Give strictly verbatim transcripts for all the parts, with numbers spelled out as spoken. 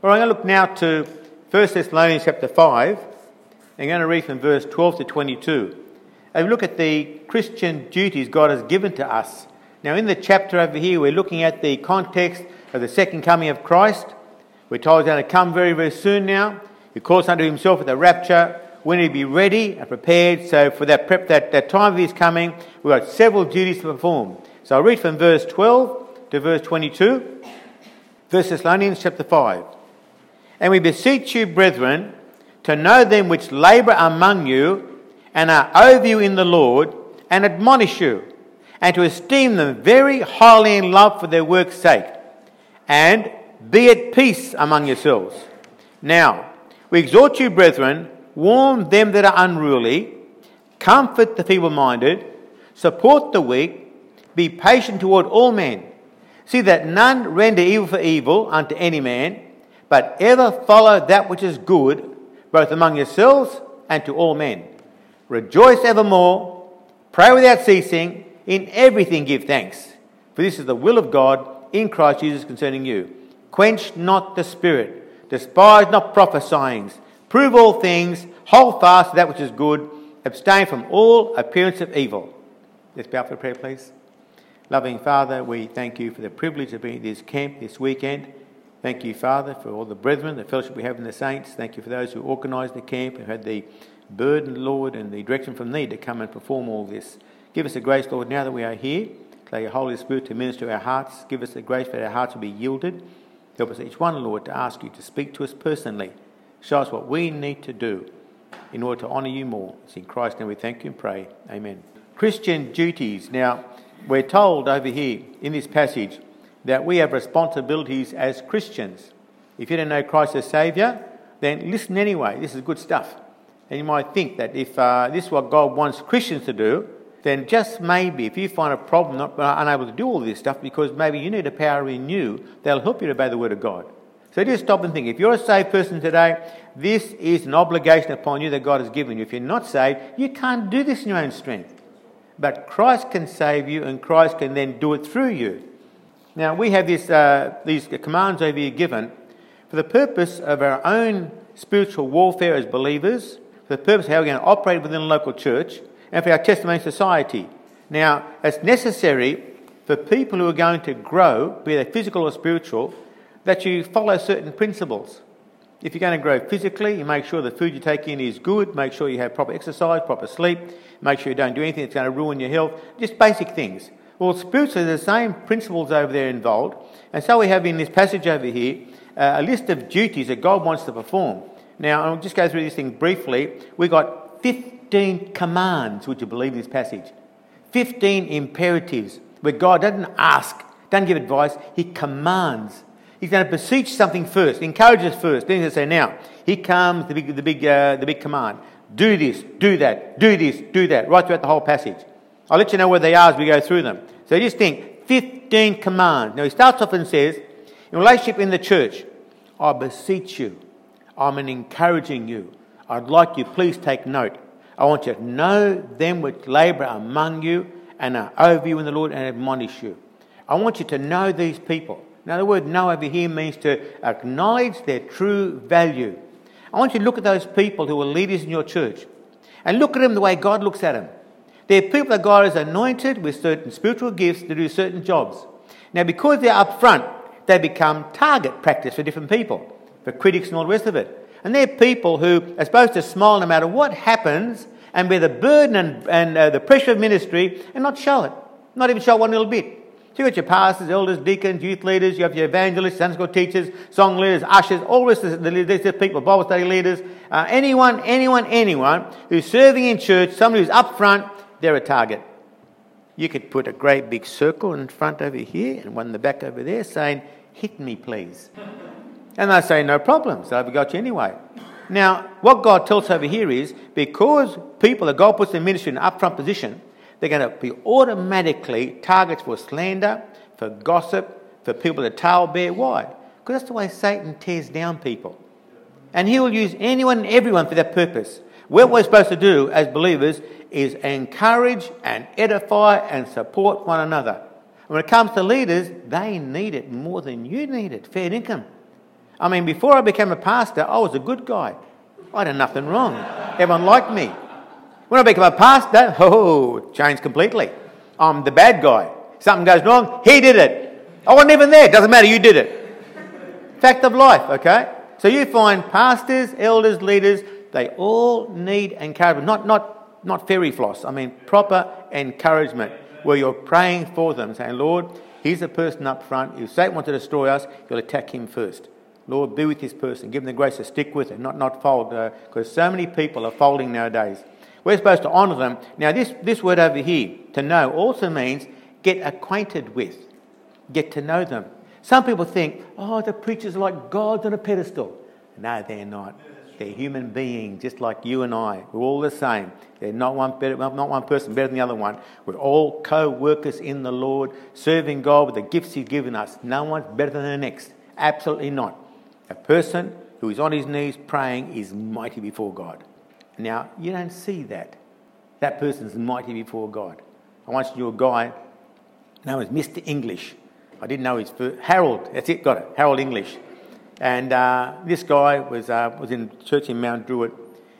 All right, I'm going to look now to First Thessalonians chapter five. I'm going to read from verse twelve to twenty-two. As we look at the Christian duties God has given to us. Now, in the chapter over here, we're looking at the context of the second coming of Christ. We're told he's going to come very, very soon now. He calls unto himself at the rapture. We need to be ready and prepared. So for that prep, that, that time of his coming, we've got several duties to perform. So I'll read from verse twelve to verse twenty-two. First Thessalonians chapter five. And we beseech you, brethren, to know them which labour among you, and are over you in the Lord, and admonish you, and to esteem them very highly in love for their work's sake, and be at peace among yourselves. Now, we exhort you, brethren, warn them that are unruly, comfort the feeble-minded, support the weak, be patient toward all men. See that none render evil for evil unto any man, but ever follow that which is good, both among yourselves and to all men. Rejoice evermore, pray without ceasing, in everything give thanks, for this is the will of God in Christ Jesus concerning you. Quench not the spirit, despise not prophesying, prove all things, hold fast to that which is good, abstain from all appearance of evil. Let's bow for prayer, please. Loving Father, we thank you for the privilege of being at this camp this weekend. Thank you, Father, for all the brethren, the fellowship we have in the saints. Thank you for those who organised the camp and had the burden, Lord, and the direction from thee to come and perform all this. Give us the grace, Lord, now that we are here, allow your Holy Spirit to minister to our hearts. Give us the grace that our hearts will be yielded. Help us each one, Lord, to ask you to speak to us personally. Show us what we need to do in order to honour you more. It's in Christ's name we thank you and pray. Amen. Christian duties. Now, we're told over here in this passage that we have responsibilities as Christians. If you don't know Christ as Saviour, then listen anyway. This is good stuff. And you might think that if uh, this is what God wants Christians to do, then just maybe if you find a problem not uh, unable to do all this stuff because maybe you need a power in you, that'll help you to obey the Word of God. So just stop and think. If you're a saved person today, this is an obligation upon you that God has given you. If you're not saved, you can't do this in your own strength. But Christ can save you and Christ can then do it through you. Now, we have this, uh, these commands over here given for the purpose of our own spiritual warfare as believers, for the purpose of how we're going to operate within a local church, and for our testimony society. Now, it's necessary for people who are going to grow, be they physical or spiritual, that you follow certain principles. If you're going to grow physically, you make sure the food you take in is good, make sure you have proper exercise, proper sleep, make sure you don't do anything that's going to ruin your health, just basic things. Well, spiritually, the same principles over there involved. And so we have in this passage over here uh, a list of duties that God wants to perform. Now, I'll just go through this thing briefly. We've got fifteen commands, would you believe, in this passage? fifteen imperatives where God doesn't ask, doesn't give advice, he commands. He's going to beseech something first, encourage us first. Then he'll say, now, here comes the big, the big, uh, the big command. Do this, do that, do this, do that, right throughout the whole passage. I'll let you know where they are as we go through them. So just think, fifteen commands. Now he starts off and says, in relationship in the church, I beseech you, I'm encouraging you. I'd like you, please take note. I want you to know them which labour among you and are over you in the Lord and admonish you. I want you to know these people. Now the word know over here means to acknowledge their true value. I want you to look at those people who are leaders in your church and look at them the way God looks at them. They're people that God has anointed with certain spiritual gifts to do certain jobs. Now, because they're up front, they become target practice for different people, for critics and all the rest of it. And they're people who are supposed to smile no matter what happens and bear the burden and, and uh, the pressure of ministry and not show it, not even show one little bit. So you've got your pastors, elders, deacons, youth leaders, you have your evangelists, Sunday school teachers, song leaders, ushers, all the rest of the, the, the people, Bible study leaders, uh, anyone, anyone, anyone who's serving in church, somebody who's up front, they're a target. You could put a great big circle in front over here and one in the back over there saying, hit me please. And they say, no problem, so I've got you anyway. Now, what God tells us over here is, because people that God puts in ministry in an upfront position, they're going to be automatically targets for slander, for gossip, for people to talebear. Why? Because that's the way Satan tears down people. And he will use anyone and everyone for that purpose. What we're supposed to do as believers is encourage and edify and support one another. And when it comes to leaders, they need it more than you need it. Fair income. I mean, before I became a pastor, I was a good guy. I did nothing wrong. Everyone liked me. When I became a pastor, oh, changed completely. I'm the bad guy. Something goes wrong, he did it. I wasn't even there. Doesn't matter, you did it. Fact of life, okay? So you find pastors, elders, leaders, they all need encouragement. Not, not, not fairy floss. I mean, proper encouragement where you're praying for them, saying, Lord, here's a person up front. If Satan wants to destroy us, you'll attack him first. Lord, be with this person. Give them the grace to stick with it, not, not fold. Because uh, so many people are folding nowadays. We're supposed to honour them. Now, this, this word over here, to know, also means get acquainted with. Get to know them. Some people think, oh, the preacher's like gods on a pedestal. No, they're not. They're human beings, just like you and I. We're all the same. They're not one better, not one person better than the other one. We're all co-workers in the Lord, serving God with the gifts He's given us. No one's better than the next. Absolutely not. A person who is on his knees praying is mighty before God. Now, you don't see that. That person's mighty before God. I once knew a guy known as Mister English. I didn't know his first... Harold, that's it, got it. Harold English. And uh, this guy was uh, was in church in Mount Druitt.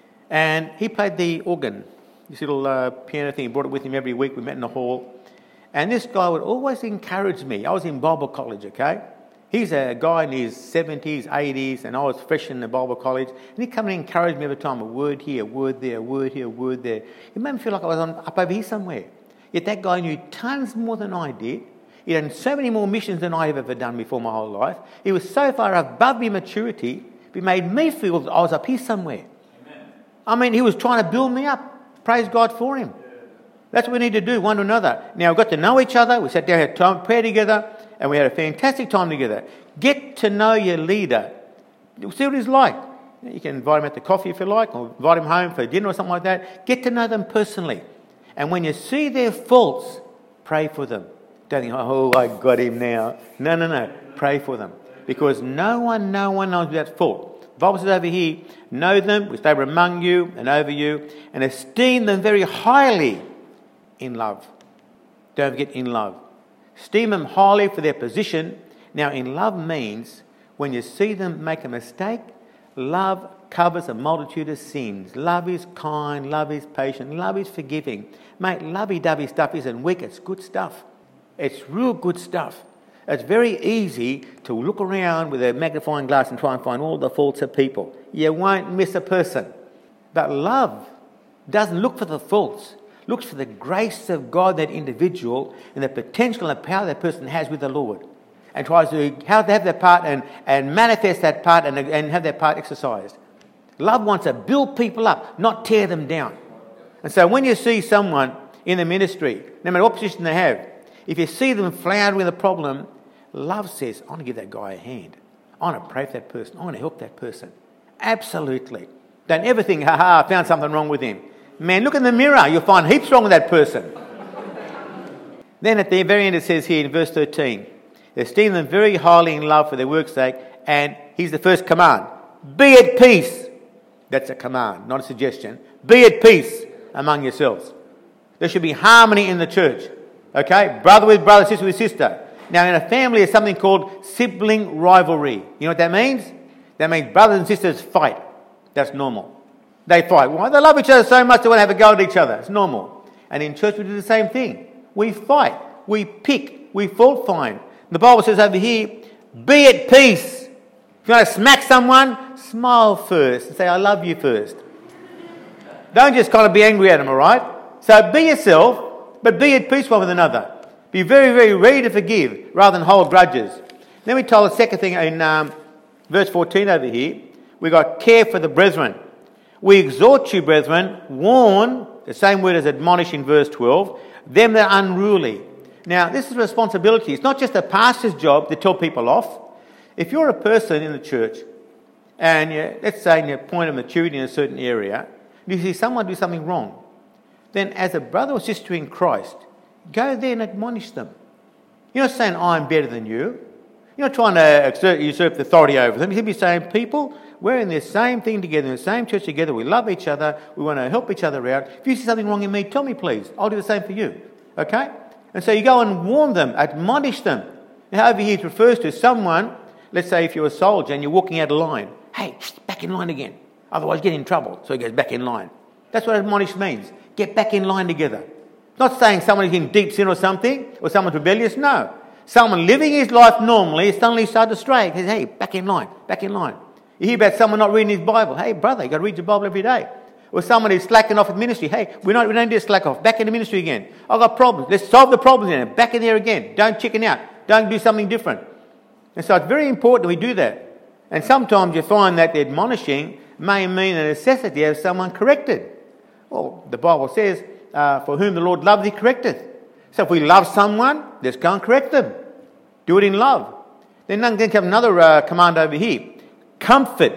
And he played the organ, this little uh, piano thing. He brought it with him every week. We met in the hall. And this guy would always encourage me. I was in Bible college, okay? He's a guy in his seventies, eighties, and I was fresh in the Bible college. And he'd come and encourage me every time, a word here, a word there, a word here, a word there. It made me feel like I was on, up over here somewhere. Yet that guy knew tons more than I did. He'd done so many more missions than I've ever done before my whole life. He was so far above me maturity, it made me feel that I was up here somewhere. Amen. I mean, he was trying to build me up. Praise God for him. Yeah. That's what we need to do, one to another. Now, we got to know each other. We sat down, had time, prayer together, and we had a fantastic time together. Get to know your leader. You'll see what he's like. You can invite him out to coffee if you like, or invite him home for dinner or something like that. Get to know them personally. And when you see their faults, pray for them. Don't think, oh, I got him now. No, no, no. Pray for them. Because no one, no one knows that fault. The Bible says over here, know them, which they were among you and over you, and esteem them very highly in love. Don't forget in love. Esteem them highly for their position. Now, in love means when you see them make a mistake, love covers a multitude of sins. Love is kind, love is patient, love is forgiving. Mate, lovey-dovey stuff isn't weak, it's good stuff. It's real good stuff. It's very easy to look around with a magnifying glass and try and find all the faults of people. You won't miss a person. But love doesn't look for the faults. Looks for the grace of God, that individual, and the potential and power that person has with the Lord. And tries to how to have that part and, and manifest that part and, and have that part exercised. Love wants to build people up, not tear them down. And so when you see someone in the ministry, no matter what position they have, if you see them floundering with a problem, love says, I want to give that guy a hand. I want to pray for that person. I want to help that person. Absolutely. Don't ever think, ha ha, I found something wrong with him. Man, look in the mirror. You'll find heaps wrong with that person. Then at the very end it says here in verse thirteen, esteem them very highly in love for their work's sake. And here's the first command. Be at peace. That's a command, not a suggestion. Be at peace among yourselves. There should be harmony in the church. Okay? Brother with brother, sister with sister. Now in a family there's something called sibling rivalry. You know what that means? That means brothers and sisters fight. That's normal. They fight. Why? They love each other so much they want to have a go at each other. It's normal. And in church we do the same thing. We fight. We pick. We fault find. The Bible says over here, be at peace. If you want to smack someone, smile first and say, I love you first. Don't just kind of be angry at them, all right? So be yourself, but be at peace one with another. Be very, very ready to forgive rather than hold grudges. Then we told the second thing in um, verse fourteen over here. We got care for the brethren. We exhort you, brethren, warn, the same word as admonish in verse twelve, them that are unruly. Now, this is a responsibility. It's not just a pastor's job to tell people off. If you're a person in the church, and you, let's say in your point of maturity in a certain area, you see someone do something wrong, then as a brother or sister in Christ, go there and admonish them. You're not saying, I'm better than you. You're not trying to exert, usurp the authority over them. You'll be saying, people, we're in the same thing together, in the same church together. We love each other. We want to help each other out. If you see something wrong in me, tell me, please. I'll do the same for you. Okay? And so you go and warn them, admonish them. Now, over here it refers to someone let's say if you're a soldier and you're walking out of line, hey, back in line again. Otherwise you get in trouble. So he goes back in line. That's what admonish means. Get back in line together. Not saying someone is in deep sin or something, or someone's rebellious. No. Someone living his life normally suddenly starts to stray. He says, hey, back in line, back in line. You hear about someone not reading his Bible. Hey, brother, you've got to read your Bible every day. Or someone who's slacking off at ministry. Hey, we don't, we don't do slack off. Back in the ministry again. I've got problems. Let's solve the problems in it. Back in there again. Don't chicken out. Don't do something different. And so it's very important we do that. And sometimes you find that the admonishing may mean a necessity to have someone corrected. Well, the Bible says, uh, for whom the Lord loves, he correcteth. So if we love someone, let's go and correct them. Do it in love. Then then comes another uh, command over here. Comfort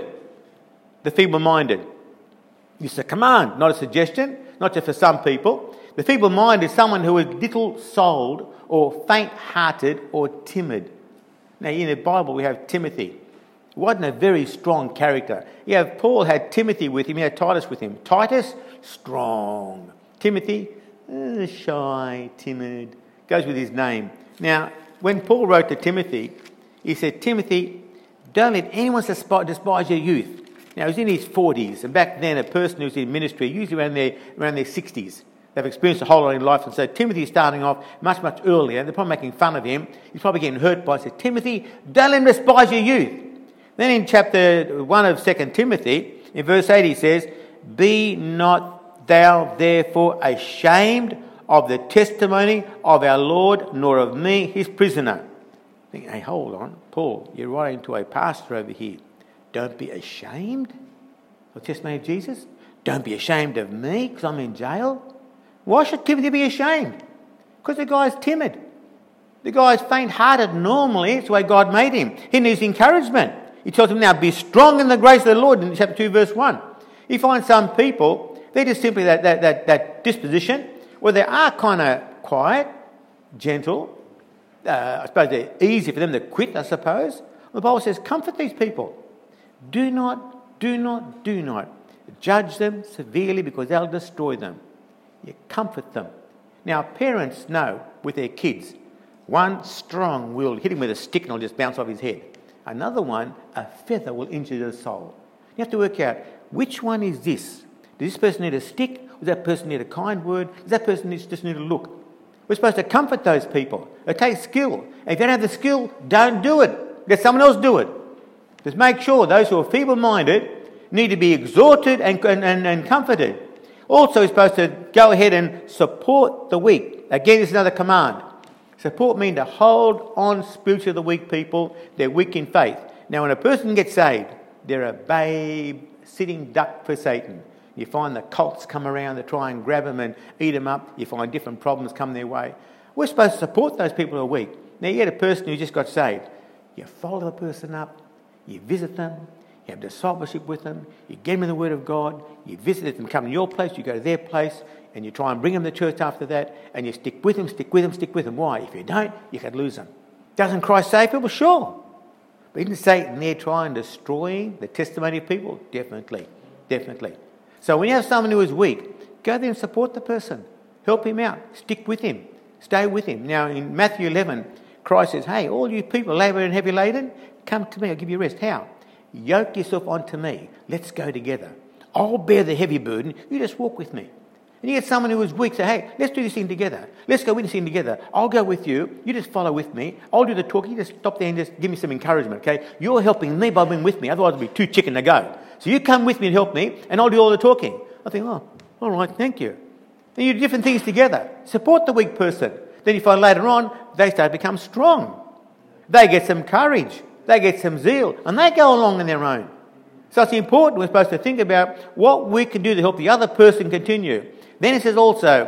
the feeble-minded. It's a command, not a suggestion, not just for some people. The feeble-minded is someone who is little-souled or faint-hearted or timid. Now, in the Bible, we have Timothy. He wasn't a very strong character. You have Paul had Timothy with him. He had Titus with him. Titus, strong. Timothy, uh, shy, timid. Goes with his name. Now, when Paul wrote to Timothy, he said, Timothy, don't let anyone despise your youth. Now, he was in his forties, and back then a person who was in ministry, usually around their, around their sixties, they've experienced a whole lot in life, and so Timothy's starting off much, much earlier. They're probably making fun of him. He's probably getting hurt by it. He said, Timothy, don't let him despise your youth. Then in chapter one of Second Timothy, in verse eight, he says, be not thou therefore ashamed of the testimony of our Lord, nor of me, his prisoner. Thinking, hey, hold on, Paul, you're writing to a pastor over here. Don't be ashamed of the testimony of Jesus. Don't be ashamed of me because I'm in jail. Why should Timothy be ashamed? Because the guy's timid. The guy's faint-hearted normally. It's the way God made him. He needs encouragement. He tells him now, be strong in the grace of the Lord in chapter two, verse one. You find some people, they're just simply that, that, that, that disposition where they are kind of quiet, gentle. Uh, I suppose they're easy for them to quit, I suppose. The Bible says, comfort these people. Do not, do not, do not judge them severely because they'll destroy them. You comfort them. Now, parents know with their kids, one strong will hit him with a stick and it'll just bounce off his head. Another one, a feather will injure the soul. You have to work out, which one is this? Does this person need a stick? Does that person need a kind word? Does that person just need a look? We're supposed to comfort those people. It takes skill. And if you don't have the skill, don't do it. Let someone else do it. Just make sure those who are feeble-minded need to be exhorted and, and, and comforted. Also, we're supposed to go ahead and support the weak. Again, this is another command. Support means to hold on spiritually to the weak people. They're weak in faith. Now, when a person gets saved, they're a babe sitting duck for Satan. You find the cults come around to try and grab them and eat them up. You find different problems come their way. We're supposed to support those people who are weak. Now, you get a person who just got saved. You follow the person up. You visit them, you have discipleship with them, you get them in the Word of God, you visit them, come to your place, you go to their place, and you try and bring them to church after that, and you stick with them, stick with them, stick with them. Why? If you don't, you could lose them. Doesn't Christ save people? Sure. But isn't Satan there trying to destroy the testimony of people? Definitely. Definitely. So when you have someone who is weak, go there and support the person. Help him out. Stick with him. Stay with him. Now in Matthew eleven, Christ says, hey, all you people labour and heavy laden, come to me, I'll give you rest. How? Yoke yourself onto me. Let's go together. I'll bear the heavy burden. You just walk with me. And you get someone who is weak, say, hey, let's do this thing together. Let's go with this thing together. I'll go with you. You just follow with me. I'll do the talking. You just stop there and just give me some encouragement, okay? You're helping me by being with me. Otherwise, it'll be too chicken to go. So you come with me and help me, and I'll do all the talking. I think, oh, all right, thank you. Then you do different things together. Support the weak person. Then you find later on, they start to become strong. They get some courage. They get some zeal, and they go along on their own. So it's important, we're supposed to think about what we can do to help the other person continue. Then it says also,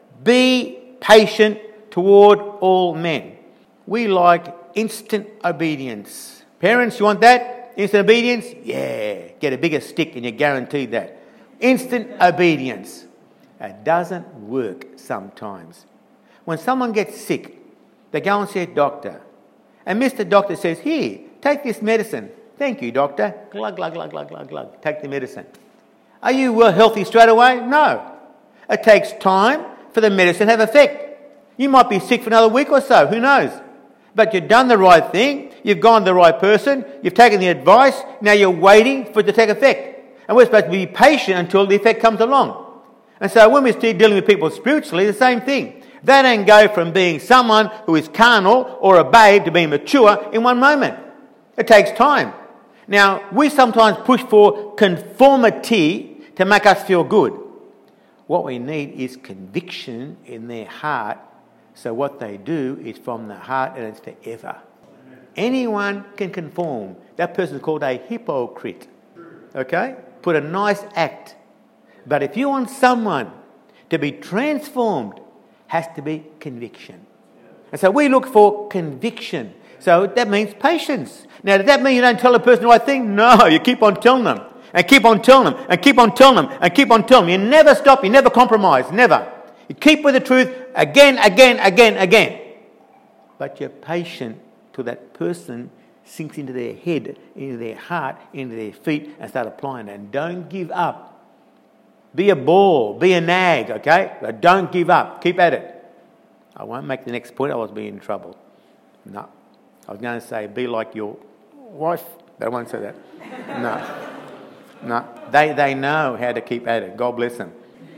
be patient toward all men. We like instant obedience. Parents, you want that? Instant obedience? Yeah. Get a bigger stick and you're guaranteed that. Instant obedience. It doesn't work sometimes. When someone gets sick, they go and see a doctor. And Mister Doctor says, here, take this medicine. Thank you, doctor. Glug, glug, glug, glug, glug, glug. Take the medicine. Are you well healthy straight away? No. It takes time for the medicine to have effect. You might be sick for another week or so. Who knows? But you've done the right thing. you've gone to the right person, you've taken the advice, now you're waiting for it to take effect. And we're supposed to be patient until the effect comes along. And so when we're dealing with people spiritually, the same thing. They don't go from being someone who is carnal or a babe to being mature in one moment. It takes time. Now, we sometimes push for conformity to make us feel good. What we need is conviction in their heart. So what they do is from the heart and it's forever. Anyone can conform. That person is called a hypocrite. Okay? Put a nice act. But if you want someone to be transformed, has to be conviction. And so we look for conviction. So that means patience. Now, does that mean you don't tell a person the right thing? No, you keep on telling them. And keep on telling them. And keep on telling them. And keep on telling them. You never stop. You never compromise. Never. You keep with the truth again, again, again, again. But you're patient till that person sinks into their head, into their heart, into their feet, and start applying it. And don't give up. Be a ball. Be a nag, okay? But don't give up. Keep at it. I won't make the next point. I was being in trouble. No. I was going to say, be like your wife. But I won't say that. No. No. They, they know how to keep at it. God bless them.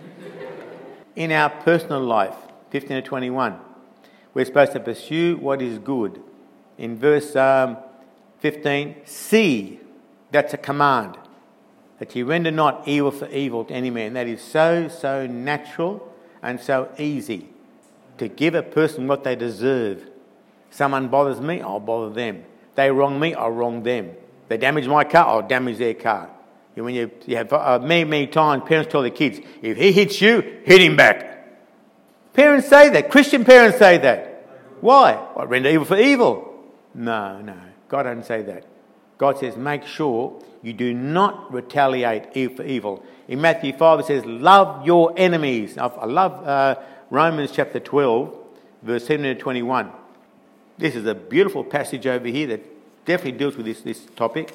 In our personal life, fifteen to twenty-one, we're supposed to pursue what is good. In verse um, fifteen, see, that's a command, that ye render not evil for evil to any man. That is so, so natural and so easy to give a person what they deserve. Someone bothers me, I'll bother them. They wrong me, I'll wrong them. They damage my car, I'll damage their car. When you, you have uh, many, many times, parents tell their kids, if he hits you, hit him back. Parents say that. Christian parents say that. Why? I render evil for evil. No, no. God doesn't say that. God says, make sure you do not retaliate evil for evil. In Matthew five, it says, love your enemies. I love uh, Romans chapter twelve, verse seventeen to twenty-one. This is a beautiful passage over here that definitely deals with this, this topic.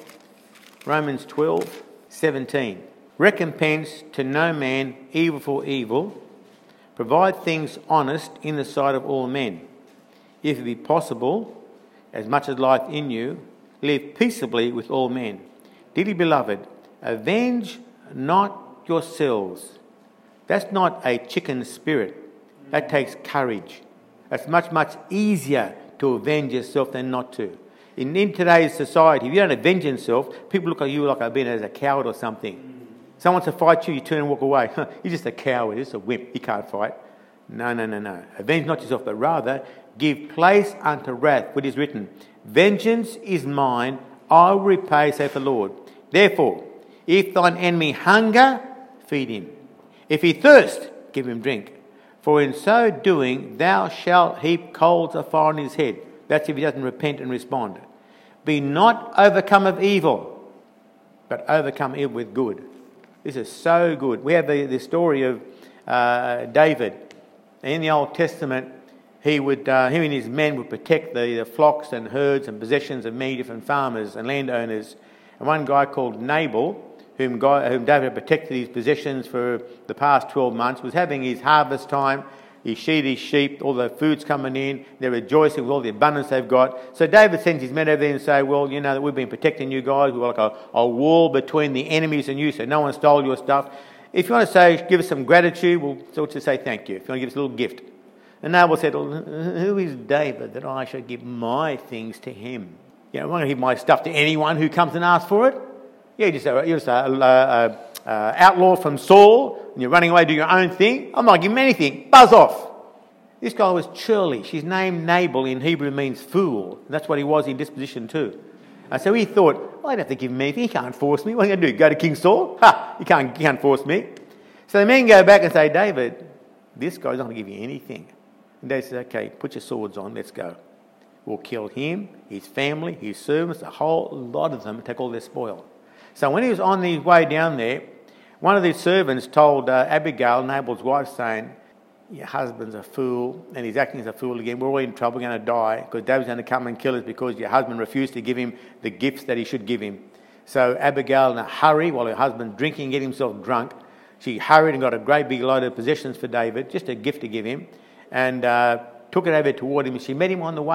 Romans twelve, seventeen. Recompense to no man evil for evil. Provide things honest in the sight of all men. If it be possible, as much as lieth in you, live peaceably with all men. Dearly beloved, avenge not yourselves. That's not a chicken spirit. That takes courage. That's much, much easier to avenge yourself than not to. In, in today's society, if you don't avenge yourself, people look at you like I've been as a coward or something. Someone wants to fight you, you turn and walk away. You're just a coward, you're just a wimp, you can't fight. No, no, no, no. Avenge not yourself, but rather give place unto wrath, which is written, vengeance is mine, I will repay, saith the Lord. Therefore, if thine enemy hunger, feed him. If he thirst, give him drink. For in so doing, thou shalt heap coals of fire on his head. That's if he doesn't repent and respond. Be not overcome of evil, but overcome evil with good. This is so good. We have the, the story of uh, David. In the Old Testament, he would, uh, him and his men would protect the, the flocks and herds and possessions of many different farmers and landowners. And one guy called Nabal, whom, God, whom David had protected his possessions for the past twelve months, was having his harvest time. He sheared his sheep, all the food's coming in, they're rejoicing with all the abundance they've got. So David sends his men over there and say, well, you know that we've been protecting you guys. We've got like a, a wall between the enemies and you, so no one stole your stuff. If you want to say, give us some gratitude, we'll sort of say thank you. If you want to give us a little gift. And Nabal said, well, who is David that I should give my things to him? You know, I'm not going to give my stuff to anyone who comes and asks for it. You're just a, you're just a, a, a, a outlaw from Saul, and you're running away doing your own thing. I'm not giving him anything. Buzz off. This guy was churlish. His name Nabal in Hebrew means fool. And that's what he was in disposition too. And so he thought, well, I don't have to give him anything. He can't force me. What am I going to do? Go to King Saul? Ha! He can't, he can't force me. So the men go back and say, David, this guy's not going to give you anything. And David says, okay, put your swords on. Let's go. We'll kill him, his family, his servants, a whole lot of them, and take all their spoil. So when he was on his way down there, one of his servants told uh, Abigail, Nabal's wife, saying, your husband's a fool, and he's acting as a fool again. We're all in trouble, we're going to die, because David's going to come and kill us because your husband refused to give him the gifts that he should give him. So Abigail, in a hurry, while her husband's drinking, getting himself drunk, she hurried and got a great big load of possessions for David, just a gift to give him, and uh, took it over toward him. She met him on the way.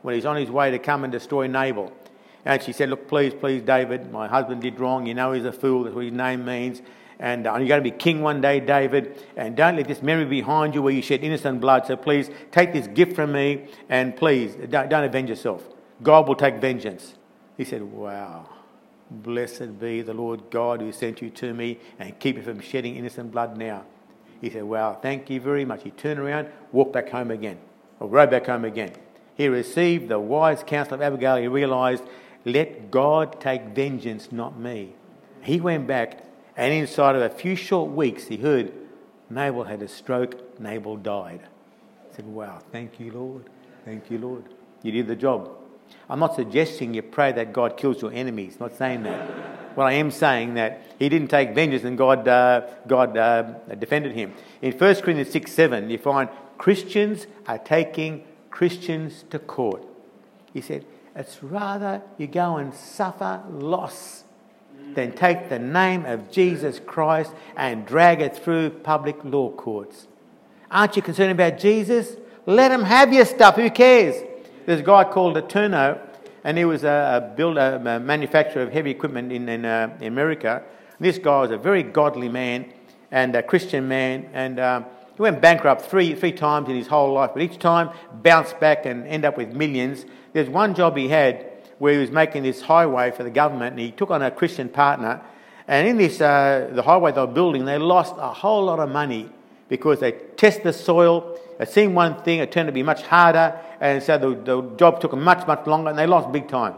when he's on his way to come and destroy Nabal. And she said, look, please, please, David, my husband did wrong. You know he's a fool. That's what his name means. And uh, you're going to be king one day, David. And don't let this memory behind you where you shed innocent blood. So please, take this gift from me. And please, don't, don't avenge yourself. God will take vengeance. He said, wow, blessed be the Lord God who sent you to me and keep you from shedding innocent blood now. He said, wow, thank you very much. He turned around, walked back home again, or rode back home again. He received the wise counsel of Abigail. He realised, let God take vengeance, not me. He went back, and inside of a few short weeks, he heard Nabal had a stroke, Nabal died. He said, wow, thank you, Lord. Thank you, Lord. You did the job. I'm not suggesting you pray that God kills your enemies. I'm not saying that. What I am saying that he didn't take vengeance and God uh, God uh, defended him. In First Corinthians six seven, you find Christians are taking Christians to court. He said, it's rather you go and suffer loss than take the name of Jesus Christ and drag it through public law courts. Aren't you concerned about Jesus? Let him have your stuff. Who cares? There's a guy called Turno, and he was a, a builder, a manufacturer of heavy equipment in, in, uh, in America. This guy was a very godly man and a Christian man, and um, he went bankrupt three three times in his whole life, but each time bounced back and ended up with millions. There's one job he had where he was making this highway for the government, and he took on a Christian partner. And in this, uh, the highway they were building, they lost a whole lot of money because they tested the soil. It seemed one thing, it turned to be much harder, and so the, the job took them much, much longer, and they lost big time.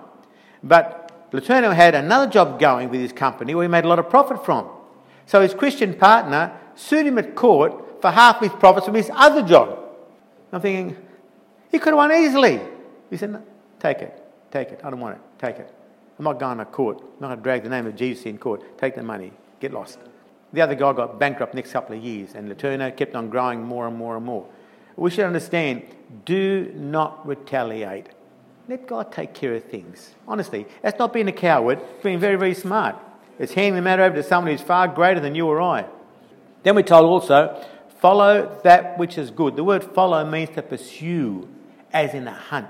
But Letourneau had another job going with his company where he made a lot of profit from. So his Christian partner sued him at court for half his profits from his other job. I'm thinking, he could have won easily. He said, no, take it, take it, I don't want it, take it. I'm not going to court. I'm not going to drag the name of Jesus in court. Take the money, get lost. The other guy got bankrupt next couple of years, and Letourneau kept on growing more and more and more. We should understand, do not retaliate. Let God take care of things. Honestly, that's not being a coward, it's being very, very smart. It's handing the matter over to someone who's far greater than you or I. Then we're told also, follow that which is good. The word follow means to pursue, as in a hunt.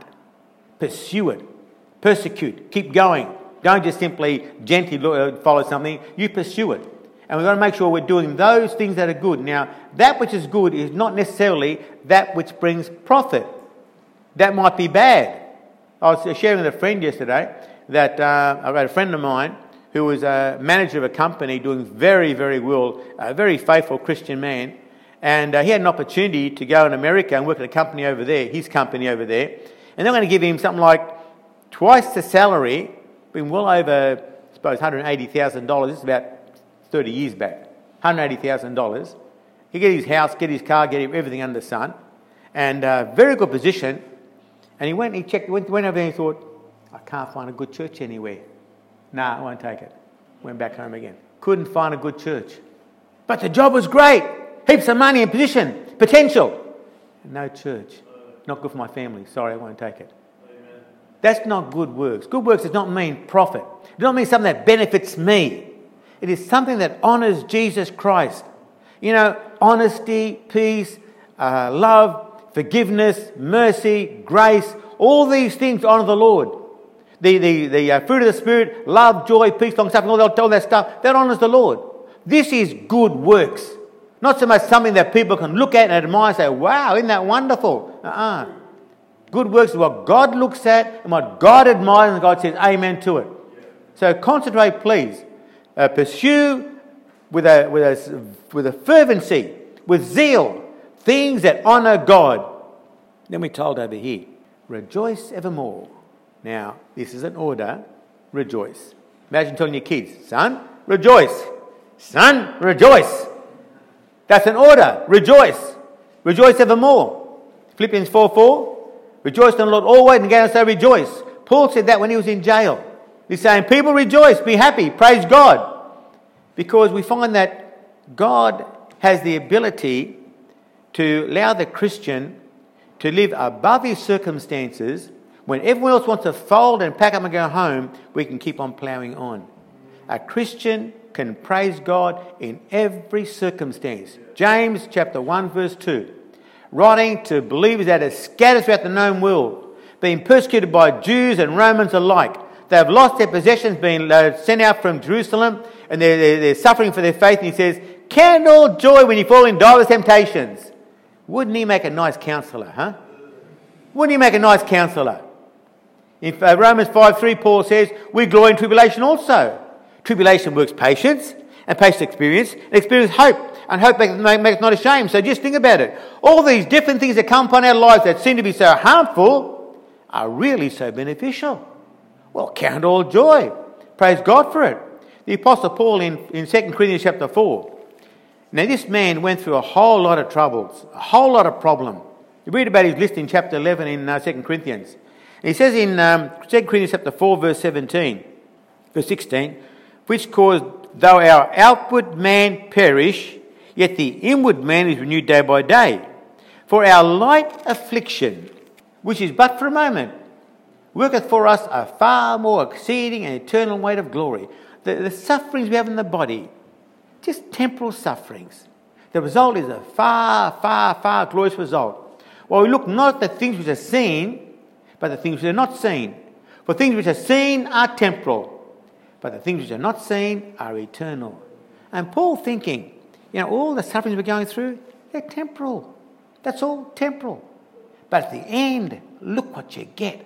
Pursue it. Persecute. Keep going. Don't just simply gently follow something. You pursue it. And we've got to make sure we're doing those things that are good. Now, that which is good is not necessarily that which brings profit. That might be bad. I was sharing with a friend yesterday that uh, I've got a friend of mine who was a manager of a company doing very, very well, a very faithful Christian man. And uh, he had an opportunity to go in America and work at a company over there, his company over there. And they're going to give him something like twice the salary, been well over, I suppose, one hundred eighty thousand dollars. This is about thirty years back, one hundred eighty thousand dollars. He get his house, get his car, get everything under the sun, and uh, very good position. And he went, he checked, went, went over there and he thought, I can't find a good church anywhere. Nah, I won't take it. Went back home again. Couldn't find a good church. But the job was great. Heaps of money and position, potential. No church. Not good for my family. Sorry, I won't take it. Amen. That's not good works. Good works does not mean profit. It does not mean something that benefits me. It is something that honours Jesus Christ. You know, honesty, peace, uh, love, forgiveness, mercy, grace, all these things honour the Lord. The the, the uh, fruit of the Spirit, love, joy, peace, long-suffering, all that, all that stuff, that honours the Lord. This is good works. Not so much something that people can look at and admire and say, wow, isn't that wonderful? Uh-uh. Good works is what God looks at and what God admires, and God says amen to it. So concentrate, please. Uh, pursue with a, with, a, with a fervency, with zeal, things that honour God. Then we're told over here, rejoice evermore. Now, this is an order, rejoice. Imagine telling your kids, son, rejoice. Son, rejoice. That's an order, rejoice. Rejoice evermore. Philippians four four, rejoice in the Lord always, and again I say rejoice. Paul said that when he was in jail. He's saying, people rejoice, be happy, praise God. Because we find that God has the ability to allow the Christian to live above his circumstances. When everyone else wants to fold and pack up and go home, we can keep on ploughing on. A Christian can praise God in every circumstance. James chapter one verse two. Writing to believers that are scattered throughout the known world. being persecuted by Jews and Romans alike. They have lost their possessions, being uh, sent out from Jerusalem, and they're, they're, they're suffering for their faith. And he says, count all joy when you fall in diverse temptations. Wouldn't he make a nice counsellor, huh? Wouldn't he make a nice counsellor? In uh, Romans five three, Paul says, we glory in tribulation also. Tribulation works patience, and patience experience, and experience hope. And hope makes make, not ashamed. So just think about it. All these different things that come upon our lives that seem to be so harmful are really so beneficial. Well, count all joy. Praise God for it. The Apostle Paul in, in Second Corinthians chapter four. Now this man went through a whole lot of troubles, a whole lot of problem. You read about his list in chapter eleven in uh, Second Corinthians. And he says in um, Second Corinthians chapter four verse seventeen, verse sixteen, which caused, though our outward man perish, yet the inward man is renewed day by day. For our light affliction, which is but for a moment, worketh for us a far more exceeding and eternal weight of glory. The, the sufferings we have in the body, just temporal sufferings. The result is a far, far, far glorious result. Well, we look not at the things which are seen, but the things which are not seen. For things which are seen are temporal, but the things which are not seen are eternal. And Paul thinking, you know, all the sufferings we're going through, they're temporal. That's all temporal. But at the end, look what you get.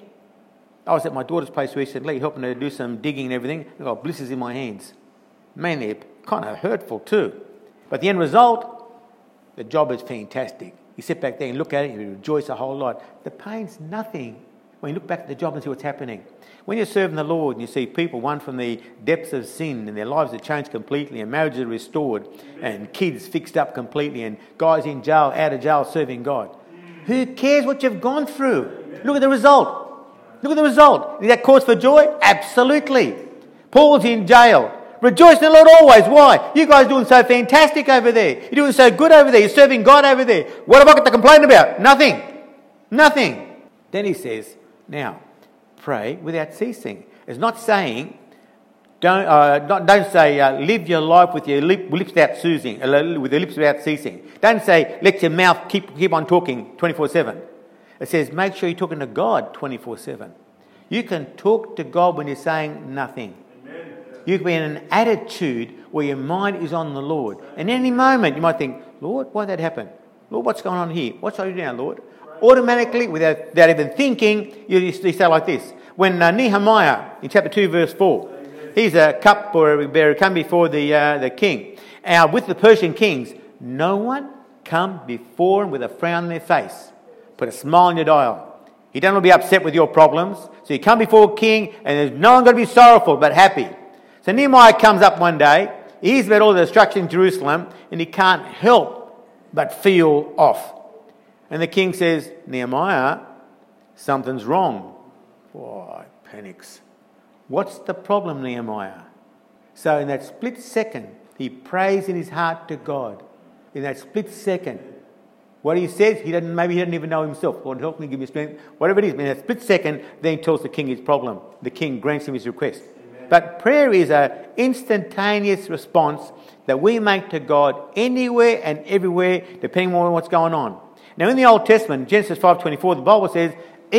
I was at my daughter's place recently, helping her do some digging and everything. I've got blisters in my hands. Man, they're kind of hurtful too. But the end result, the job is fantastic. You sit back there and look at it, you rejoice a whole lot. The pain's nothing when you look back at the job and see what's happening. When you're serving the Lord and you see people won from the depths of sin and their lives are changed completely and marriages are restored and kids fixed up completely and guys in jail, out of jail serving God. Who cares what you've gone through? Look at the result. Look at the result. Is that cause for joy? Absolutely. Paul's in jail. Rejoice in the Lord always. Why? You guys are doing so fantastic over there. You're doing so good over there. You're serving God over there. What have I got to complain about? Nothing. Nothing. Then he says, now, pray without ceasing. It's not saying, don't uh, not, don't say, uh, live your life with your lip, lips without ceasing, uh, with your lips without ceasing. Don't say, let your mouth keep keep on talking twenty-four seven. It says, make sure you're talking to God twenty-four seven. You can talk to God when you're saying nothing. Amen. You can be in an attitude where your mind is on the Lord. And any moment you might think, Lord, why did that happen? Lord, what's going on here? What shall I do now, Lord? Automatically, without, without even thinking, you, you say like this. When uh, Nehemiah, in chapter two, verse four, he's a cupbearer, come before the uh, the king. And with the Persian kings, no one come before him with a frown on their face. Put a smile on your dial. He doesn't want to be upset with your problems. So you come before a king and there's no one going to be sorrowful but happy. So Nehemiah comes up one day. He hears about all the destruction in Jerusalem and he can't help but feel off. And the king says, Nehemiah, something's wrong. Boy, panics. What's the problem, Nehemiah? So in that split second, he prays in his heart to God. In that split second, what he says, he doesn't. Maybe he doesn't even know himself. Lord, help me, give me strength. Whatever it is, in that split second, then he tells the king his problem. The king grants him his request. Amen. But prayer is an instantaneous response that we make to God anywhere and everywhere, depending on what's going on. Now, in the Old Testament, Genesis five twenty-four, the Bible says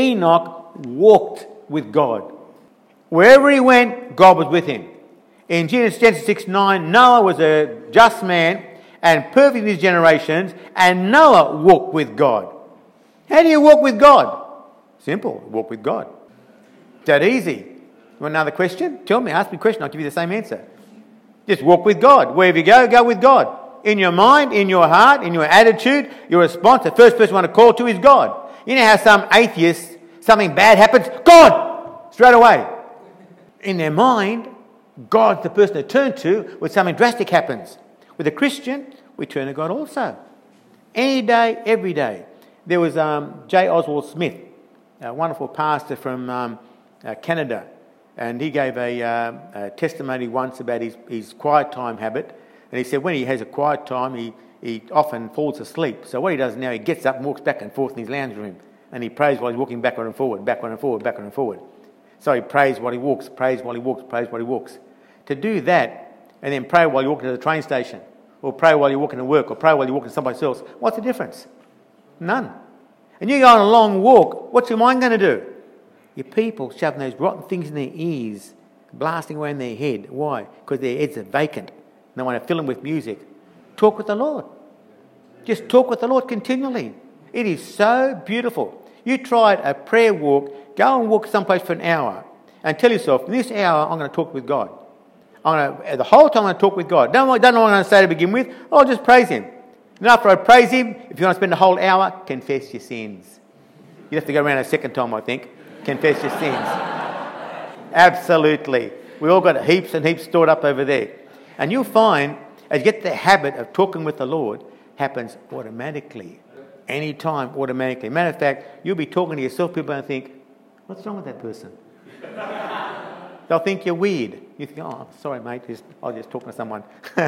Enoch walked with God. Wherever he went, God was with him. In Genesis six nine, Noah was a just man and perfect in his generations, and Noah walked with God. How do you walk with God? Simple, walk with God. That easy. You want another question? Tell me, ask me a question, I'll give you the same answer. Just walk with God. Wherever you go, go with God. In your mind, in your heart, in your attitude, your response, the first person you want to call to is God. You know how some atheists, something bad happens, God! Straight away. In their mind, God's the person to turn to when something drastic happens. With a Christian, we turn to God also. Any day, every day. There was um, J. Oswald Smith, a wonderful pastor from um, uh, Canada, and he gave a, uh, a testimony once about his, his quiet time habit. And he said when he has a quiet time, he, he often falls asleep. So what he does now, he gets up and walks back and forth in his lounge room. And he prays while he's walking backward and forward, backward and forward, backward and forward. So he prays while he walks, prays while he walks, prays while he walks. To do that, and then pray while you're walking to the train station, or pray while you're walking to work, or pray while you're walking to someplace else, what's the difference? None. And you go on a long walk, what's your mind going to do? Your people shoving those rotten things in their ears, blasting away in their head. Why? Because their heads are vacant. They want to fill them with music. Talk with the Lord. Just talk with the Lord continually. It is so beautiful. You tried a prayer walk, go and walk someplace for an hour and tell yourself, in this hour I'm going to talk with God. I'm going to, the whole time I'm going to talk with God. Don't, don't know what I'm going to say to begin with. I'll just praise Him. And after I praise Him, if you want to spend the whole hour, confess your sins. You have to go around a second time, I think. Confess your sins. Absolutely. We all got heaps and heaps stored up over there. And you'll find, as you get the habit of talking with the Lord, happens automatically. Anytime, automatically. Matter of fact, you'll be talking to yourself, people will think, what's wrong with that person? They'll think you're weird. You think, oh, sorry, mate, just, I was just talking to someone.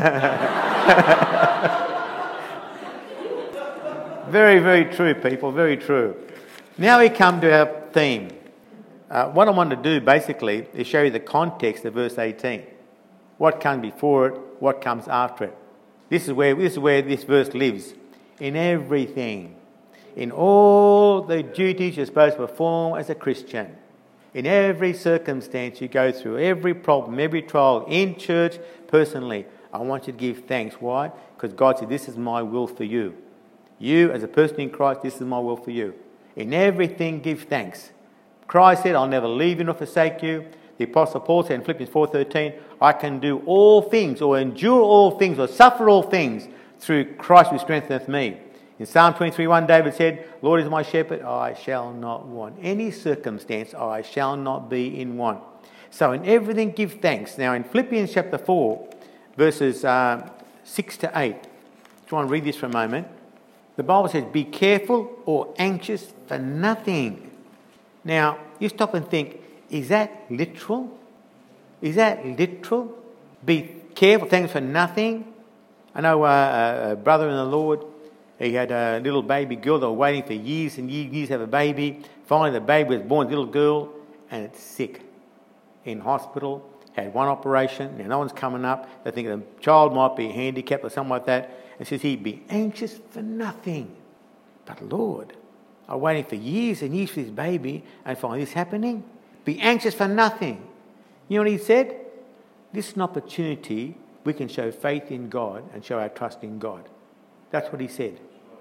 Very, very true, people, very true. Now we come to our theme. Uh, what I want to do, basically, is show you the context of verse eighteen. What comes before it, what comes after it. This is where this is where this verse lives. In everything. In all the duties you're supposed to perform as a Christian. In every circumstance you go through, every problem, every trial, in church, personally, I want you to give thanks. Why? Because God said, this is my will for you. You, as a person in Christ, this is my will for you. In everything, give thanks. Christ said, I'll never leave you nor forsake you. The Apostle Paul said in Philippians four thirteen, I can do all things, or endure all things, or suffer all things through Christ who strengtheneth me. In Psalm twenty-three one, David said, Lord is my shepherd, I shall not want. Any circumstance, I shall not be in want. So in everything, give thanks. Now in Philippians chapter four, verses uh, six to eight, try and read this for a moment. The Bible says, be careful or anxious for nothing. Now, you stop and think, is that literal? Is that literal? Be careful, thanks for nothing. I know uh, a brother in the Lord, he had a little baby girl. They were waiting for years and years, years to have a baby. Finally, the baby was born, a little girl, and it's sick. In hospital, had one operation, and no one's coming up. They think the child might be handicapped or something like that. And says he'd be anxious for nothing. But Lord, I'm waiting for years and years for this baby, and find this happening. Be anxious for nothing. You know what he said? This is an opportunity we can show faith in God and show our trust in God. That's what he said.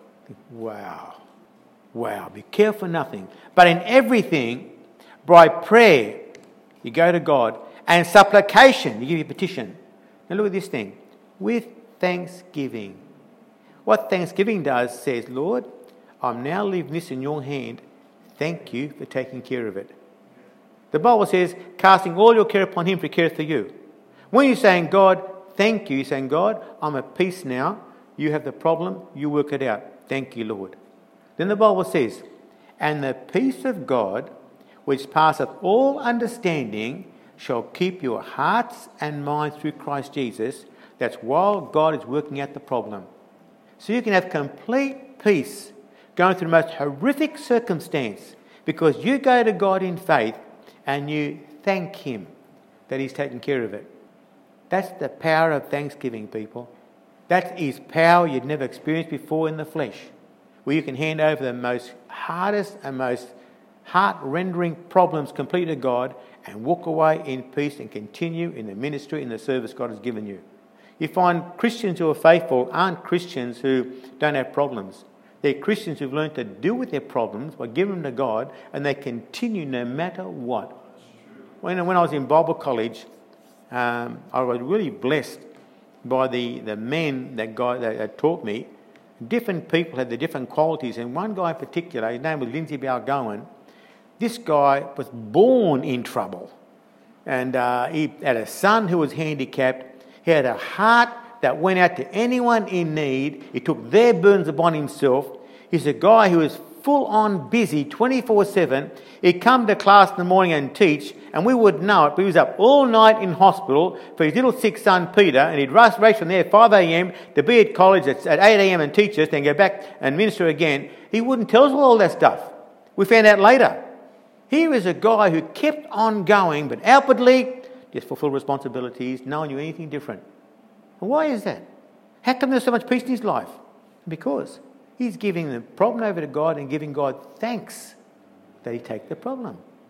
Wow. Wow. Be careful for nothing. But in everything, by prayer, you go to God, and supplication, you give your petition. Now look at this thing. With thanksgiving. What thanksgiving does says, Lord, I'm now leaving this in your hand. Thank you for taking care of it. The Bible says, casting all your care upon him for care for you. When you're saying, God, thank you, you're saying, God, I'm at peace now. You have the problem, you work it out. Thank you, Lord. Then the Bible says, and the peace of God, which passeth all understanding, shall keep your hearts and minds through Christ Jesus. That's while God is working out the problem. So you can have complete peace going through the most horrific circumstance because you go to God in faith and you thank Him that He's taken care of it. That's the power of thanksgiving, people. That is power you'd never experienced before in the flesh, where you can hand over the most hardest and most heart-rendering problems completely to God and walk away in peace and continue in the ministry and the service God has given you. You find Christians who are faithful aren't Christians who don't have problems. They're Christians who've learned to deal with their problems by giving them to God, and they continue no matter what. When, when I was in Bible college, um, I was really blessed by the, the men that God that, that taught me. Different people had their different qualities, and one guy in particular, his name was Lindsay Balgowan. This guy was born in trouble, and uh, he had a son who was handicapped. He had a heart that went out to anyone in need. He took their burdens upon himself. He's a guy who was full on busy twenty-four seven. He'd come to class in the morning and teach, and we wouldn't know it, but he was up all night in hospital for his little sick son Peter, and he'd rush, race from there at five a.m. to be at college at eight a.m. and teach us, then go back and minister again. He wouldn't tell us all that stuff. We found out later. Here is a guy who kept on going, but outwardly just fulfilled responsibilities, no one knew anything different. And why is that? How come there's so much peace in his life? Because he's giving the problem over to God and giving God thanks that He take the problem.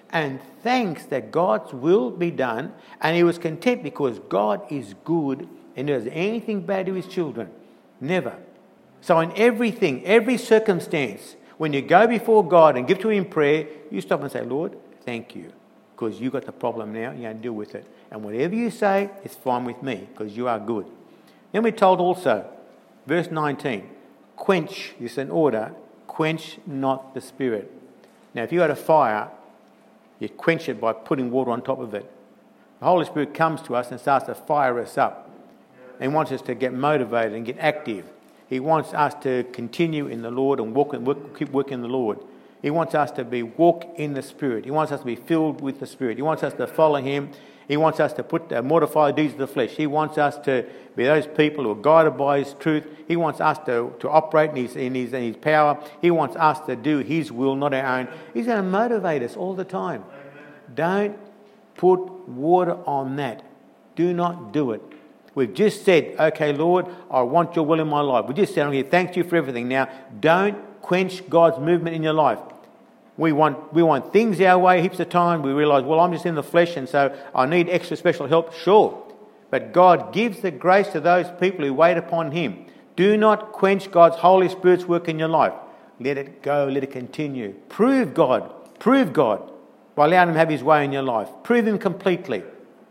and thanks that God's will be done, and he was content because God is good and never does anything bad to his children. Never. So in everything, every circumstance, when you go before God and give to him prayer, you stop and say, Lord, thank you, because you got the problem now, you're going to deal with it. And whatever you say, it's fine with me, because you are good. Then we're told also, verse nineteen, quench, this is an order, quench not the Spirit. Now, if you had a fire, you quench it by putting water on top of it. The Holy Spirit comes to us and starts to fire us up. And wants us to get motivated and get active. He wants us to continue in the Lord and walk and work, keep working in the Lord. He wants us to be walk in the Spirit. He wants us to be filled with the Spirit. He wants us to follow him. He wants us to put uh, mortify the deeds of the flesh. He wants us to be those people who are guided by his truth. He wants us to, to operate in his, in, his, in his power. He wants us to do his will, not our own. He's going to motivate us all the time. Don't put water on that. Do not do it. We've just said, okay, Lord, I want your will in my life. We just said, okay, thank you for everything. Now, don't quench God's movement in your life. We want we want things our way heaps of time. We realise, well, I'm just in the flesh and so I need extra special help. Sure. But God gives the grace to those people who wait upon him. Do not quench God's Holy Spirit's work in your life. Let it go. Let it continue. Prove God. Prove God by allowing him to have his way in your life. Prove him completely.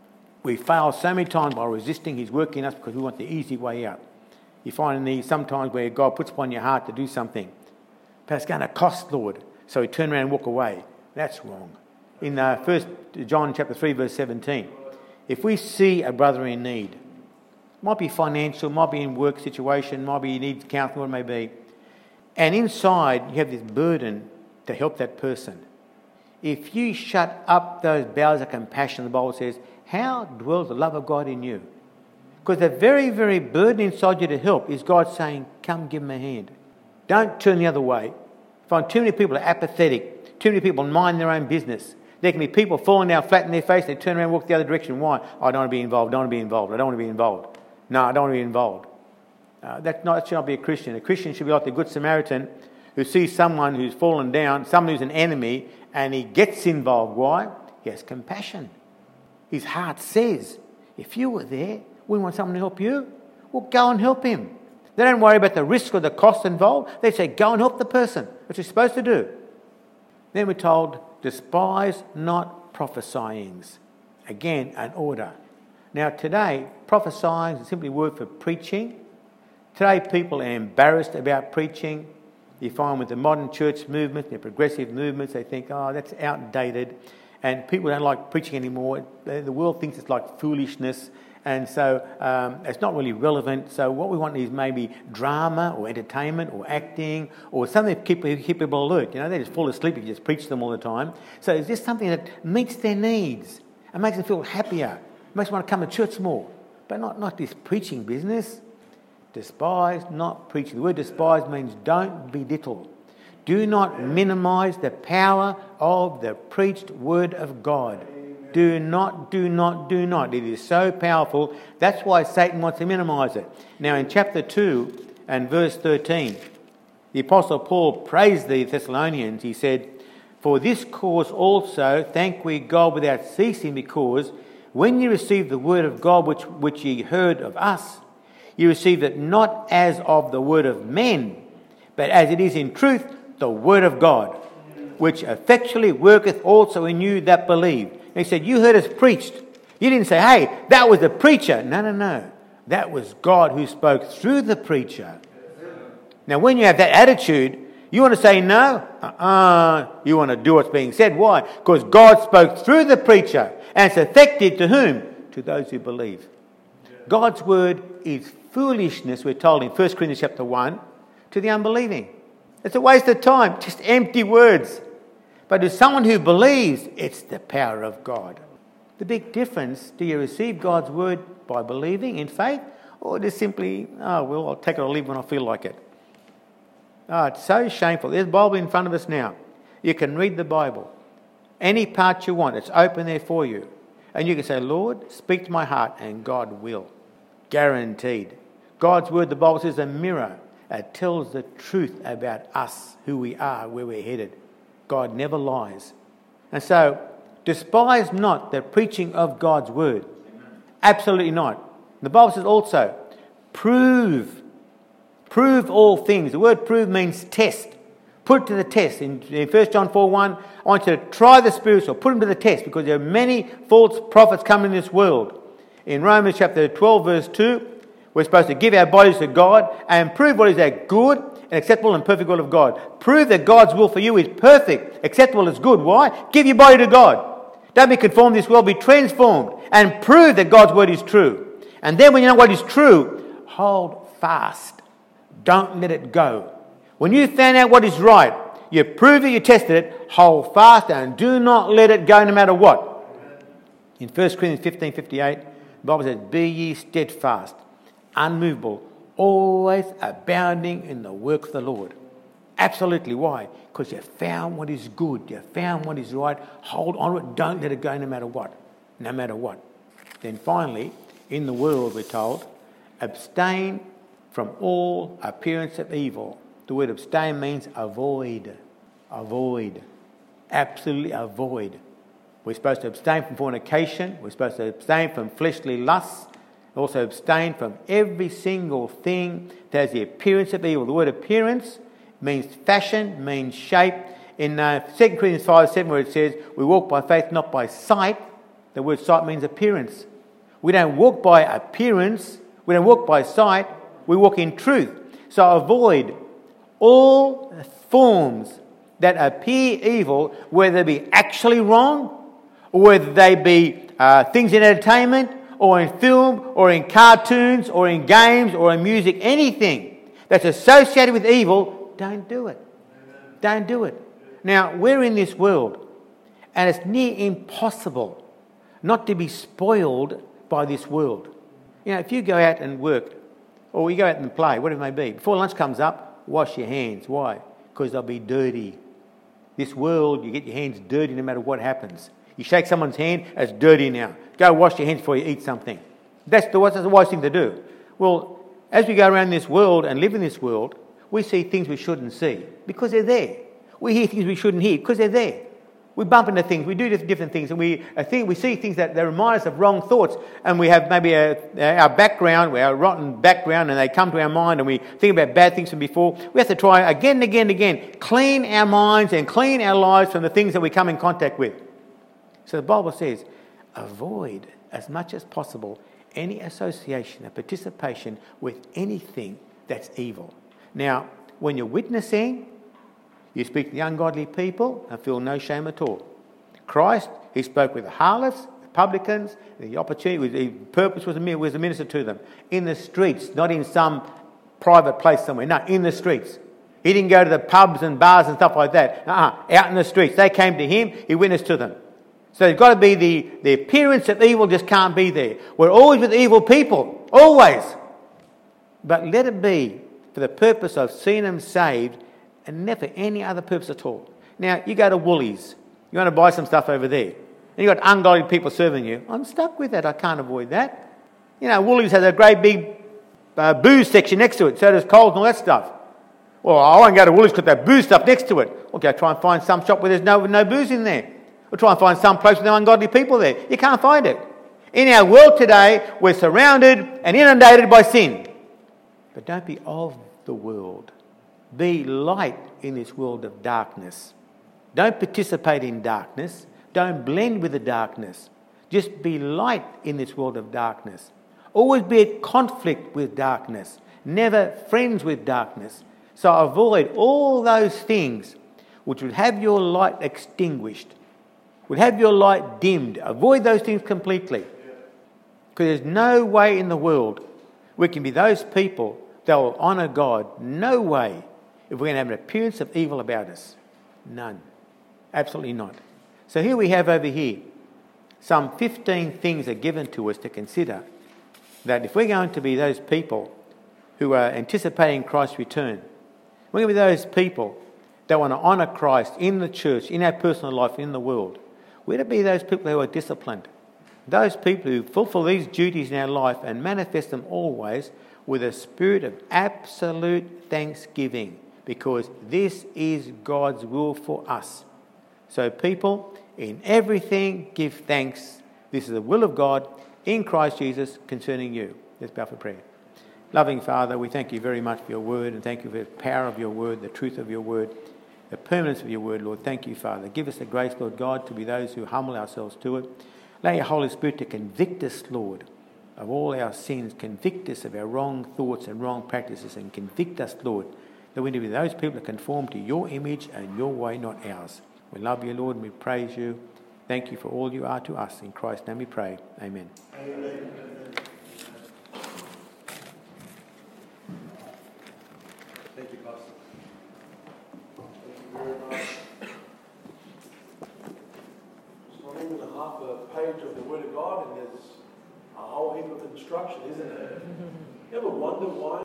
We fail so many times by resisting his work in us because we want the easy way out. You find these sometimes where God puts upon your heart to do something, but it's going to cost, Lord. So we turn around and walk away. That's wrong. In uh, First John chapter three, verse seventeen, if we see a brother in need, might be financial, might be in work situation, might be he needs counselling, whatever it may be, and inside you have this burden to help that person. If you shut up those bowels of compassion, the Bible says, how dwells the love of God in you? Because the very, very burden inside you to help is God saying, come give him a hand. Don't turn the other way. Find too many people are apathetic. Too many people mind their own business. There can be people falling down flat in their face. They turn around and walk the other direction. Why? Oh, I don't want to be involved. I don't want to be involved. I don't want to be involved. No, I don't want to be involved. Uh, that's not, that should not be a Christian. A Christian should be like the Good Samaritan who sees someone who's fallen down, someone who's an enemy, and he gets involved. Why? He has compassion. His heart says, if you were there, we want someone to help you. Well, go and help him. They don't worry about the risk or the cost involved. They say, go and help the person. That's what you're supposed to do. Then we're told, despise not prophesyings. Again, an order. Now today, prophesying is simply a word for preaching. Today people are embarrassed about preaching. You find with the modern church movement, the progressive movements, they think, oh, that's outdated. And people don't like preaching anymore. The world thinks it's like foolishness. And so um, it's not really relevant. So what we want is maybe drama or entertainment or acting or something to keep, keep people alert. You know, they just fall asleep if you just preach to them all the time. So it's just something that meets their needs and makes them feel happier. It makes them want to come to church more. But not, not this preaching business. Despise not preaching. The word despise means don't belittle. Do not minimise the power of the preached word of God. Do not, do not, do not. It is so powerful. That's why Satan wants to minimise it. Now in chapter two and verse thirteen, the Apostle Paul praised the Thessalonians. He said, for this cause also thank we God without ceasing, because when you received the word of God which, which ye heard of us, you received it not as of the word of men, but as it is in truth the word of God, which effectually worketh also in you that believe. And he said, you heard us preached. You didn't say, hey, that was the preacher. No, no, no. That was God who spoke through the preacher. Now, when you have that attitude, you want to say no? Uh-uh. You want to do what's being said. Why? Because God spoke through the preacher. And it's effective to whom? To those who believe. God's word is foolishness, we're told in First Corinthians chapter one, to the unbelieving. It's a waste of time, just empty words. But to someone who believes, it's the power of God. The big difference, do you receive God's word by believing in faith, or just simply, oh, well, I'll take it or leave when I feel like it? Oh, it's so shameful. There's a Bible in front of us now. You can read the Bible. Any part you want, it's open there for you. And you can say, Lord, speak to my heart, and God will. Guaranteed. God's word, the Bible says, is a mirror. It tells the truth about us, who we are, where we're headed. God never lies. And so, despise not the preaching of God's word. Absolutely not. The Bible says also, prove. Prove all things. The word prove means test. Put it to the test. In, in First John four one, I want you to try the spirits or put them to the test, because there are many false prophets coming in this world. In Romans chapter twelve verse two, we're supposed to give our bodies to God and prove what is that good and acceptable and perfect will of God. Prove that God's will for you is perfect, acceptable, is good. Why? Give your body to God. Don't be conformed to this world, be transformed and prove that God's word is true. And then when you know what is true, hold fast. Don't let it go. When you found out what is right, you proved it, you tested it, hold fast and do not let it go no matter what. In First Corinthians fifteen fifty-eight, the Bible says, be ye steadfast, unmovable, always abounding in the work of the Lord. Absolutely. Why? Because you found what is good. You found what is right. Hold on to it. Don't let it go no matter what. No matter what. Then finally, in the world, we're told, abstain from all appearance of evil. The word abstain means avoid. Avoid. Absolutely avoid. We're supposed to abstain from fornication. We're supposed to abstain from fleshly lusts. Also abstain from every single thing that has the appearance of evil. The word appearance means fashion, means shape. In uh, Second Corinthians five seven, where it says, we walk by faith, not by sight. The word sight means appearance. We don't walk by appearance. We don't walk by sight. We walk in truth. So avoid all forms that appear evil, whether they be actually wrong, or whether they be uh, things in entertainment, or in film, or in cartoons, or in games, or in music. Anything that's associated with evil, don't do it. Don't do it. Now, we're in this world, and it's near impossible not to be spoiled by this world. You know, if you go out and work, or you go out and play, whatever it may be, before lunch comes up, wash your hands. Why? Because they'll be dirty. This world, you get your hands dirty no matter what happens. You shake someone's hand, it's dirty now. Go wash your hands before you eat something. That's the, that's the wise thing to do. Well, as we go around this world and live in this world, we see things we shouldn't see because they're there. We hear things we shouldn't hear because they're there. We bump into things, we do different things, and we I think we see things that, that remind us of wrong thoughts, and we have maybe a, our background, our rotten background, and they come to our mind, and we think about bad things from before. We have to try again and again and again, clean our minds and clean our lives from the things that we come in contact with. So the Bible says, avoid as much as possible any association or participation with anything that's evil. Now, when you're witnessing, you speak to the ungodly people and feel no shame at all. Christ, he spoke with the harlots, the publicans, the opportunity, the purpose was to was to minister to them. In the streets, not in some private place somewhere. No, in the streets. He didn't go to the pubs and bars and stuff like that. Uh-uh, out in the streets. They came to him, he witnessed to them. So there's got to be the, the appearance of evil just can't be there. We're always with evil people. Always. But let it be for the purpose of seeing them saved and never any other purpose at all. Now, you go to Woolies. You want to buy some stuff over there. And you've got ungodly people serving you. I'm stuck with that. I can't avoid that. You know, Woolies has a great big uh, booze section next to it. So does Coles and all that stuff. Well, I won't go to Woolies because there's booze stuff next to it. Okay, try and find some shop where there's no, no booze in there. Or try and find some place with no ungodly people there. You can't find it. In our world today, we're surrounded and inundated by sin. But don't be of the world. Be light in this world of darkness. Don't participate in darkness. Don't blend with the darkness. Just be light in this world of darkness. Always be at conflict with darkness. Never friends with darkness. So avoid all those things which would have your light extinguished, would have your light dimmed. Avoid those things completely. Because there's no way in the world we can be those people that will honour God. No way. If we're going to have an appearance of evil about us. None. Absolutely not. So here we have over here, some fifteen things are given to us to consider, that if we're going to be those people who are anticipating Christ's return, we're going to be those people that want to honour Christ in the church, in our personal life, in the world. We're to be those people who are disciplined. Those people who fulfill these duties in our life and manifest them always with a spirit of absolute thanksgiving. Because this is God's will for us. So people, In everything give thanks. This is the will of God in Christ Jesus concerning you. Let's bow for prayer. Loving Father, we thank you very much for your word, and thank you for the power of your word, the truth of your word, the permanence of your word, Lord. Thank you, Father. Give us the grace, Lord God, to be those who humble ourselves to it. Allow your Holy Spirit to convict us, Lord, of all our sins. Convict us of our wrong thoughts and wrong practices, and convict us, Lord, that we need to be those people that conform to your image and your way, not ours. We love you, Lord, and we praise you. Thank you for all you are to us. In Christ's name we pray. Amen. Amen. Thank you, Pastor. Thank you very much. It's not even a half a page of the Word of God, and there's a whole heap of instruction, isn't there? You ever wonder why